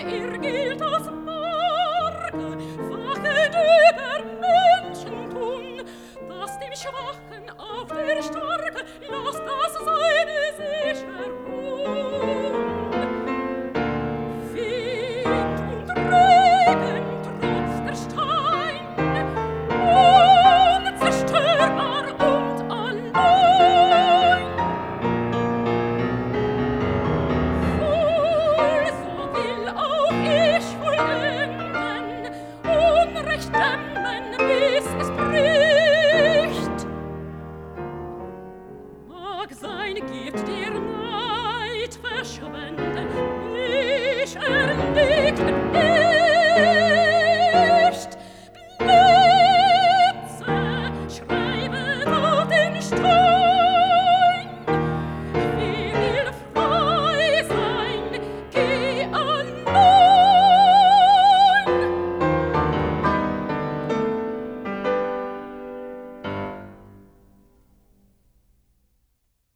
er gilt als Marke, wachet über Menschentum, dass dem Schwachen auch der Starke lasst das seine sicher ruhen. Wind und Regen